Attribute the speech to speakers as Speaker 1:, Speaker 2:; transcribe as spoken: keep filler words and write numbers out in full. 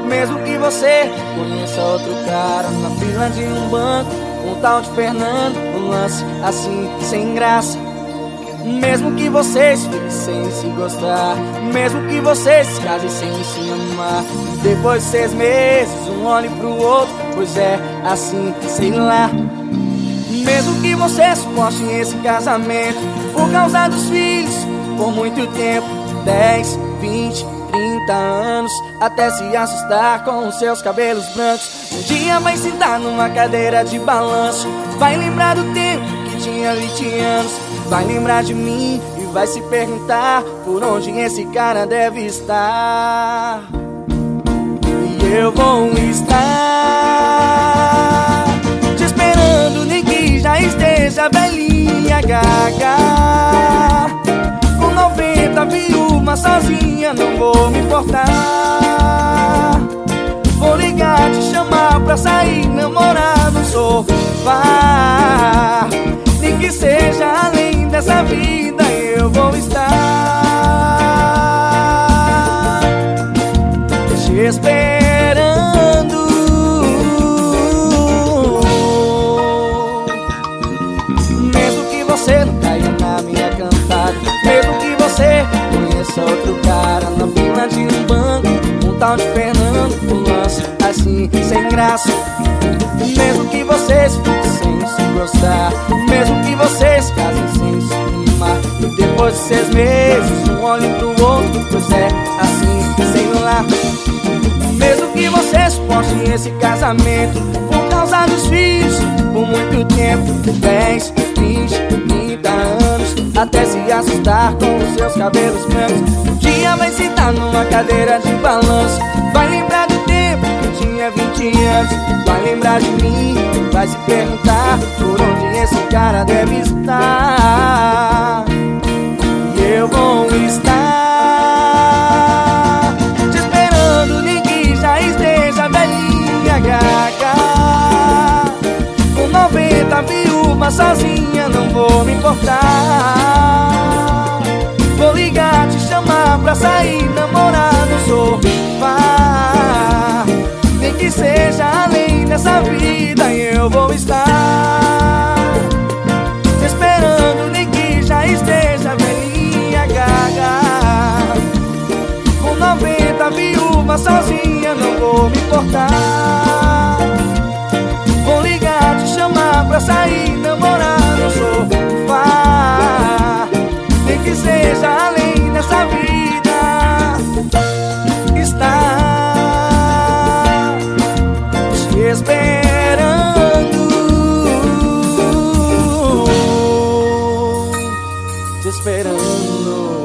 Speaker 1: Mesmo que você conheça outro cara na fila de um banco, um tal de Fernando, um lance assim, sem graça. Mesmo que vocês fiquem sem se gostar, mesmo que vocês se casem sem se amar, depois de seis meses um olhe pro outro, pois é assim, sei lá. Mesmo que vocês suportem esse casamento por causa dos filhos, por muito tempo, dez, vinte, trinta anos, até se assustar com os seus cabelos brancos. Um dia vai sentar numa cadeira de balanço, vai lembrar do tempo que tinha vinte anos, vai lembrar de mim e vai se perguntar por onde esse cara deve estar. E eu vou estar te esperando, nem que já esteja velhinha, gaga, com noventa viúvas sozinha, não vou me importar. Vou ligar, te chamar pra sair, namorar no sofá. Nem que seja além dessa vida, eu vou estar te esperando. Mesmo que você não caia na minha cantada, mesmo que você conheça outro cara na fila de um banco, um tal de Fernando, um lance assim, sem graça. Mesmo que vocês fiquem sem se gostar, mesmo que vocês casem sem se amar, e depois de seis meses um olhe pro outro, pois é assim, sei lá. Mesmo que vocês suportem esse casamento por causa dos filhos, por muito tempo, dez, vinte, trinta anos, até se assustar com os seus cabelos brancos. Um dia vai sentar numa cadeira de balanço, vai lembrar do tempo que tinha vinte anos, vai lembrar de mim, vai se perguntar por onde esse cara deve estar. E eu vou estar te esperando, nem que já esteja velhinha, gaga, com noventa viúvas sozinha, não vou me importar. Vou ligar, te chamar pra sair, namorar no sofá. Nem que seja além dessa vida, eu vou estar te esperando, nem que já esteja velhinha, gaga, com noventa viúvas sozinha, não vou me importar. Vou ligar, te chamar pra sair, namorar no sofá. Nem que seja além dessa vida, está te esperando, te esperando.